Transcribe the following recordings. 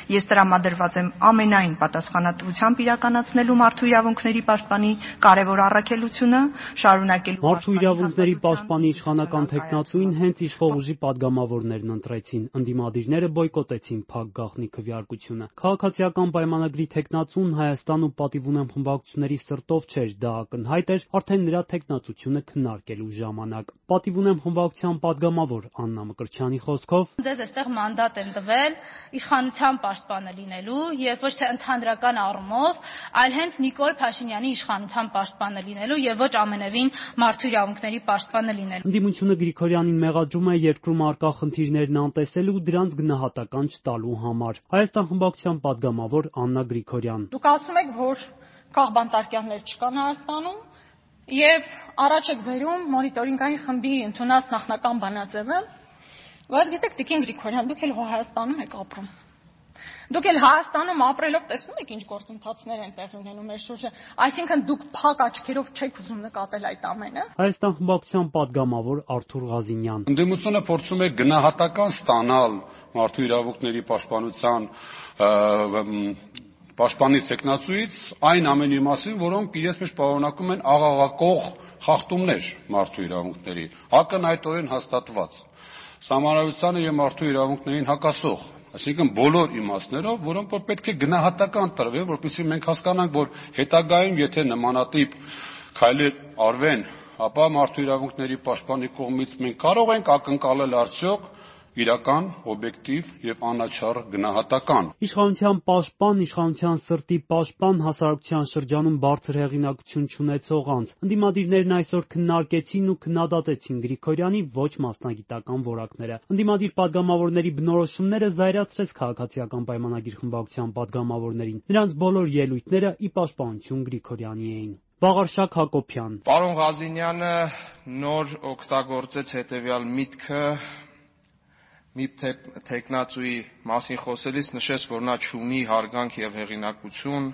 Ես տրամադրված եմ ամենայն պատասխանատվությամբ իրականացնելու մարդու իրավունքների պաշտպանի կարևոր առաքելությունը, շարունակելու Մարդու իրավունքների պաշտպանի իշխանական թեկնածուին հենց իշխող ուժի պատգամավորներն ընտրեցին, ընդդիմադիրները բոյկոտեցին փակ գաղտնի քվեարկությունը։ Քաղաքացիական պայմանագրի թեկնածուն Հայաստան ու պատիվ ունեմ խմբակցությունների սրտով չէր, դա ակնհայտ էր արդեն նրա թեկնածությունը քննարկելու ժամանակ։ Պատիվ ունեմ խմբակցության պատգամավոր Աննա Մկրտչյանի խոսքով. Ձեզ այստեղ մանդատ են տվել իշխանության պաշտպանը լինելու եւ ոչ թե ընդհանրական առումով, այլ հենց Նիկոլ Փաշինյանի իշխանության պաշտպանը լինելու եւ ոչ ամենևին մարդու իրավունքների պաշտպանը լինելու։ Ընդդիմությունը Գրիգորյանին մեղադրում է երկրում առկա խնդիրներն անտեսելու ու դրանց գնահատական չտալու համար։ Հայաստան խմբակցության պատգամավոր Աննա Գրիգորյան. Դուք ասում եք, որ քաղբանտարկյաններ չկան Հայաստանում եւ առաջ եք բերում մոնիտորինգային խմբի ընդունած նախնական բանաձևը, բայց գիտեք, Տիկին Գրիգորյան, դուք էլ Հայաստանում եք ապրում։ Դուք էլ Հայաստանում ապրելով տեսնում եք ինչ գործընթացներ են տեղի ունենում մեր շուրջը, այսինքն դուք փակ աչքերով չեք ուզում նկատել այդ ամենը։ Հայաստան խմբակցության պատգամավոր Արթուր Ղազինյան. Ընդդիմությունը փորձում է գնահատական ստանալ մարդու իրավունքների պաշտպանության պաշտպանի թեկնածուից այն ամենի մասին, որոնք իրենց մեջ պարունակում են աղաղակող խախտումներ մարդու իրավունքների, ակնհայտորեն հաստատված, սահմանադրությանը եւ մարդու իրավունքներին հակասող, այսինքն բոլոր իմաստներով, որոնք որ պետք է գնահատական տրվեն, որպեսզի մենք հասկանանք, որ հետագայում, եթե նմանատիպ քայլեր արվեն, ապա մարդու իրավունքների պաշտպանի կողմից մենք կարող ենք ակնկալել արդյոք իրական, օբյեկտիվ եւ անաչառ գնահատական։ Իշխանության պաշտպան, իշխանության սրտի պաշտպան, հասարակության շրջանում բարձր հեղինակություն չունեցող անձ։ Ընդդիմադիրներն այսօր քննարկեցին ու քննադատեցին Գրիգորյանի ոչ մասնագիտական որակները։ Ընդդիմադիր պատգամավորների բնորոշումները զայրացրեց քաղաքացիական պայմանագիր խմբակցության պատգամավորներին։ Նրանց բոլոր ելույթները ի պաշտպանություն Գրիգորյանի էին։ Վաղարշակ Հակոբյան. Պարոն Ղազինյանը նոր օգտագործեց հետևյալ միտքը մի թեկնածուի մասին խոսելիս նշեց, որ նա չունի հարգանք եւ հեղինակություն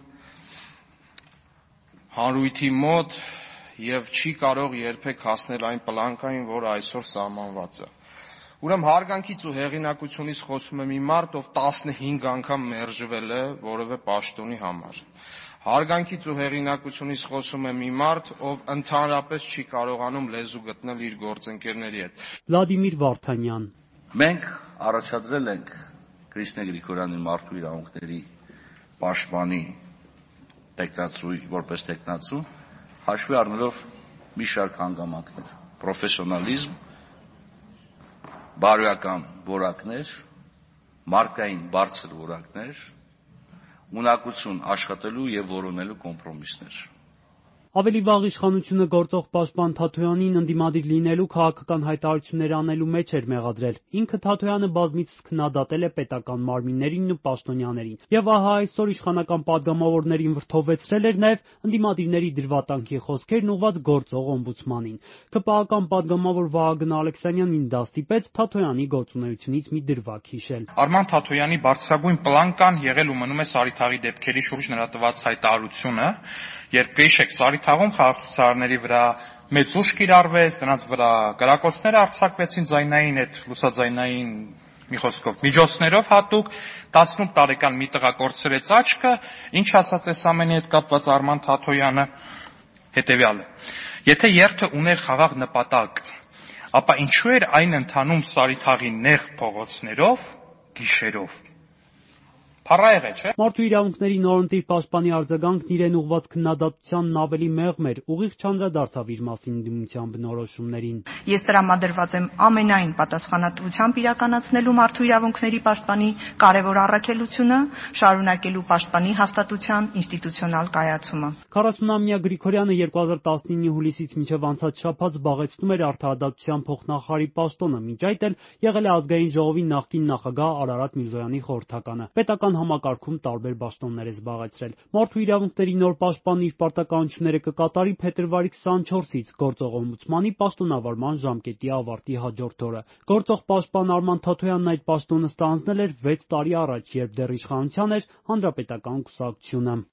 հանրույթի մոտ եւ չի կարող երբեք հասնել այն պլանկային, որը այսօր սահմանված է։ Ուրեմն հարգանքից ու հեղինակությունից խոսում է մի մարդ, ով 15 անգամ մերժվել է որևէ պաշտոնի համար։ Հարգանքից ու հեղինակությունից խոսում է մի մարդ, ով ընդհանրապես չի կարողանում լեզու գտնել իր գործընկերների հետ։ Վլադիմիր Վարդանյան. Մենք առաջադրել ենք Կրիստինե Գրիգորյանի մարդու իրավունքների պաշտպանի տեխնացուի որպես տեխնացու հաշվի առնելով մի շարք հանգամանքներ՝ պրոֆեսիոնալիզմ, բարոյական որակներ, մարդկային բարձր որակներ, ունակություն աշխատելու եւ որոնելու կոմպրոմիսներ։ Ավելի վաղ իշխանությունը գործող պաշտպան Թաթոյանին ընդդիմադիր լինելու քաղաքական հայտարարություններ անելու մեջ էր մեղադրել։ Ինքը Թաթոյանը բազմիցս քննադատել է պետական մարմիններին ու պաշտոնյաներին։ Եվ ահա այսօր իշխանական պատգամավորներին վրդովեցրել էր նաև ընդդիմադիրների դրվատանքի խոսքերն ուղղված գործող օմբուդսմանին։ ԿՊԱ-ական պատգամավոր Վահագն Ալեքսանյանին դա ստիպեց Թաթոյանի գործունեությունից մի դրվագ հիշել։ Արման Թաթոյանի բարձրագույն պլանկան եղել ու մնում է Սարիթաղի դեպքերի շուրջ նրա տված հայտարարությունը, երբ կհիշեք Սարիթաղում խաղաղցուցարարների վրա մեծ ուժ կիրառվեց, նրանց վրա կրակոցներ արձակվեցին ձայնային այդ լուսաձայնային մի խոսքով միջոցներով հատուկ 18 տարեկան մի տղա կորցրեց աչքը, ինչ ասաց այս ամենի հետ կապված Արման Թաթոյանը հետեւյալը. Եթե երթը ուներ խաղաղ նպատակ, ապա ինչու էր այն ընթանում Սարիթաղի նեղ փողոցներով գիշերով։ Փառահեղ է, չէ՞։ Մարդու իրավունքների նորընտիր պաշտպանի արձագանքն իրեն ուղղված քննադատությանն ավելի մեղմ էր, ուղիղ չանդրադարձավ իր մասին ընդդիմության բնորոշումներին։ Ես տրամադրված եմ ամենայն պատասխանատվությամբ իրականացնելու մարդու իրավունքների պաշտպանի կարևոր առաքելությունը, շարունակելու պաշտպանի հաստատության ինստիտուցիոնալ կայացումը։ 40-ամյա Գրիգորյանը 2019 հուլիսից մինչև անցած շաբաթ զբաղեցնում էր արդարադատության փոխնախարարի պաշտոնը, մինչ այդ էլ եղել է ազգային ժողովի նախկին նախագահ Արարատ Միրզոյանի խորհրդականը։ Պետական համակարգում տարբեր պաշտոններ է զբաղեցրել։ Մարդու իրավունքների նոր պաշտպանն իր պարտականությունները կկատարի փետրվարի 24-ից գործող օմբուդսմանի պաշտոնավարման ժամկետի ավարտի հաջորդ օրը։ Գործող պաշտպան Արման Թաթոյանն այդ պաշտոնը ստանձնել էր 6 տարի առաջ, երբ դեռ իշխանության էր Հանրապետական կուսակցությունը։